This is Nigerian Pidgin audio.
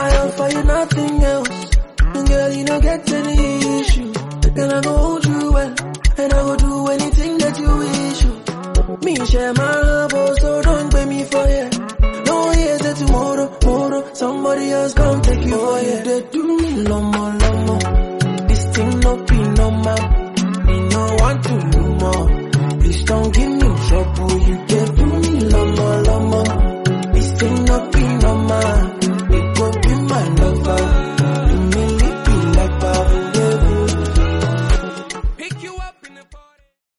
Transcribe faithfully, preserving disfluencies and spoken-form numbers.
I offer you nothing else. Girl, you don't get any issue. Then I go hold you well, and I go do anything that you wish you. Me share my love, so don't pay me for it. No years that tomorrow, tomorrow, somebody else come take you for it. They do me lomo, lomo. This thing no be normal. Me no want to do more. Please don't give me trouble. You get do me lomo, lomo. This thing no be normal.